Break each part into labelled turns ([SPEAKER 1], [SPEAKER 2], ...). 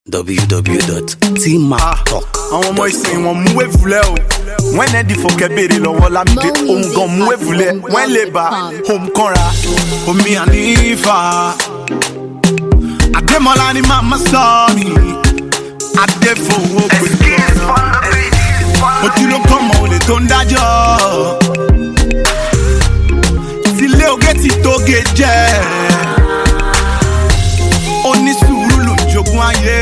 [SPEAKER 1] www.tmarktalk.
[SPEAKER 2] Àwọn ọmọ ìsìn wọn mú èvùlẹ̀ o. Wọ́n ẹ̀ dì fòkè béèrè lọ́wọ́ Lámídé. Òun gan mú èvùlẹ̀. Wọ́n lè bá òun kọ́ra. Omi ànífà. Adémọ́lá ni màmá sọ mi. Adéfowó pẹ̀lú ọ̀nà. Ojú ló kọ́ mọ olè tó ń dájọ́. Sílé oge ti tóge jẹ́. Onísùúrù ló ń jogún ayé.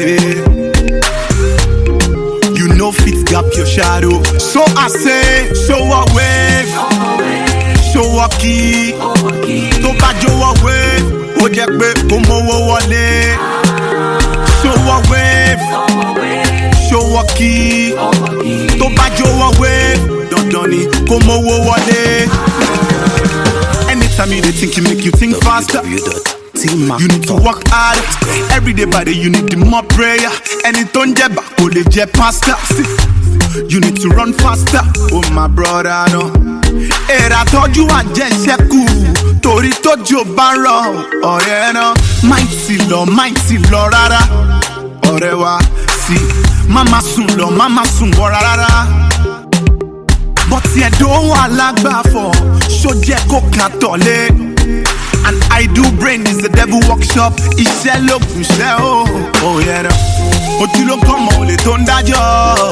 [SPEAKER 2] You know fit gap your shadow. So I say, show a wave. Show a key. Tó bá jó a wave. Ó jẹ́ pé kò mówó wọlé. Show a wave. Show a key. Tó bá jó a wave. Dandan ni kò mówó wọlé. Anytime you dey think, you make you think faster. You need to work hard. Every day by day you need the more prayer. Ẹni tó ń jẹ̀bà kò lè jẹ pasta. You need to run faster. Oh my brother no. Èrà tọ́jú àjẹsẹ́kù. Torí tójò bá ń rọ̀ ọ̀rẹ́ náà. Máì tí lọ rárá. Ọ̀rẹ́ wa sí. Má má sùn lọ, má má sùn wọ rárá. Bọ́tí ẹ̀dọ́ wà lágbàfọ̀. Ṣó jẹ́ kó kà tọ̀lé. And I do brain is the devil workshop. Iṣẹ́ ló kù ṣẹ́ o. Oh yeah no. Ojú ló kọ́ mọ olè tó ń dájọ́.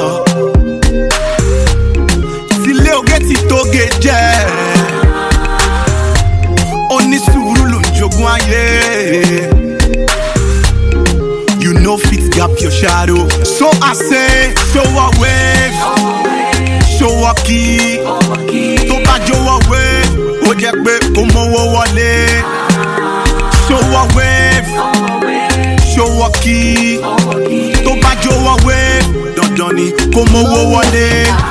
[SPEAKER 2] Sílé oge ti tóge jẹ́. Onísùúrù ló ń jogún ayé. You know fit gap your shadow. So I say, show a wave. Show a key. Tó bá jó a wave. Ó jẹ́ pé kò mówó wọlé. Show a wave. Show a key. Tó bá jó a wave. Dandan ni kò mówó wọlé.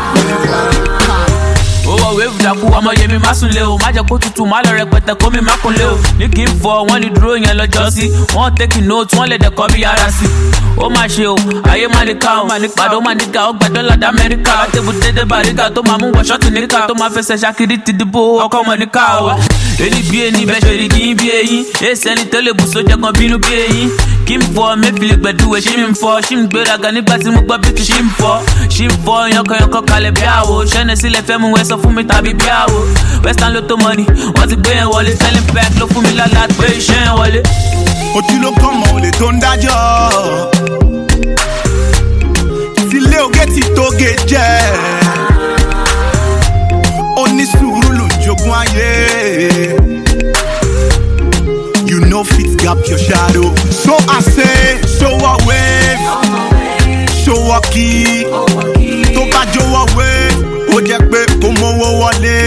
[SPEAKER 3] Owó wave dàkú ọmọ yẹmi má sùn lé o. Má jẹ́ kó tutù má lọ rẹpẹtẹ kó mi má kun lé o. Ní kí n fọ wọ́n ní dúró yẹn lọ́jọ́ sí. Wọ́n take note wọ́n lè dẹ̀kọ́ bí ara sí. Ó máa ṣe o, ayé máa ní ká o. Pàdó máa ní ká o, gbẹ dọ́là d'Amẹ́ríkà. Tébù dédé bàríkà tó máa mú wọ ṣọ́ọ̀tì níkà. Tó máa fẹsẹ̀ ṣakiri ti dìbò ọkọ̀ mọ̀ ní ká o. Eni bí eni bẹ́ẹ̀ ṣe rí kí n bí eyín. Èsì ẹni tó lè bù sójà kan bínú bí eyín. Kí n fọ mẹ́fìlì gbẹ̀dúwẹ̀ ṣí mi fọ. Ṣí mi gbéraga nígbà tí mo gbọ́ bí kì ṣí mi fọ. Ṣí mi fọ yankanyankan kalẹ̀ bí àwò. Ṣẹ́ni sílẹ̀ fẹ́ mu ẹ sọ fún mi tàbí bí àwò. Western Lotto money, wọ́n ti gbé yẹn wọlé. Selling pack ló fún mi lálá pé iṣẹ́ yẹn wọlé.
[SPEAKER 2] Ojú ló kọ́ mọ olè tó ń dájọ́. Sílé oge ti tóge jẹ́. Onísùúrù ló ń jogún ayé. You know fit gap your shadow. So I say, show a wave. Show a key. Tó bá jó a wave. Ó jẹ́ pé kò mówó wọlé.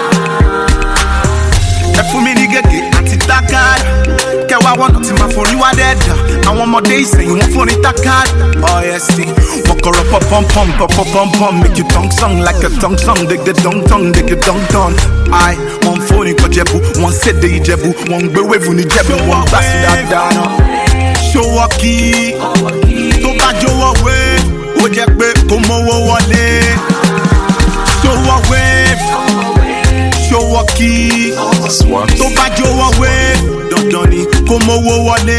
[SPEAKER 2] Ẹ fún mi ní gègé àti tákàdá. Kẹwàá wọnà tí máa forí wá dẹ́ẹ̀dá. Àwọn ọmọdé ìsẹ̀yìn wọn fún ní tákàdá. Oh yes, see. Wọ́n kọ̀rọ̀ pop-pom-pom. Make you tongue song like a tongue song. Dig the dong-tong, dig the dong-tong. I wọ́n fóònù kọ Jẹ̀bú. Wọ́n sédè Ìjẹ̀bú. Wọ́n gbé wéèvù ní Jẹ̀bú. Wọ́n gbà sí dáadáa náà. Show a key. Tó bá jó a wave. Ó jẹ́ pé kò mówó wọlé. Show a wave. Show a key. Tó bá jó a wave. Dandan ni kò mówó wọlé.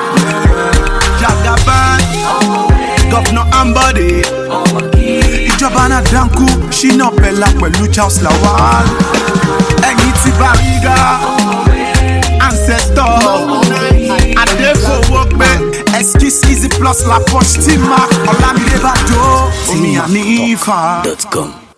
[SPEAKER 2] Jagaban. Governor Ambode. Ìjọba náà dánkù. Ṣínà Bella pẹ̀lú Charles Lawal. Ẹ̀yin ti Bariga. Ancestor. Adéfowó pé. Excuse easy plus la poche Tmark. Ọlámídé Bàdó. Omi ànífà.
[SPEAKER 1] tmarktalk.com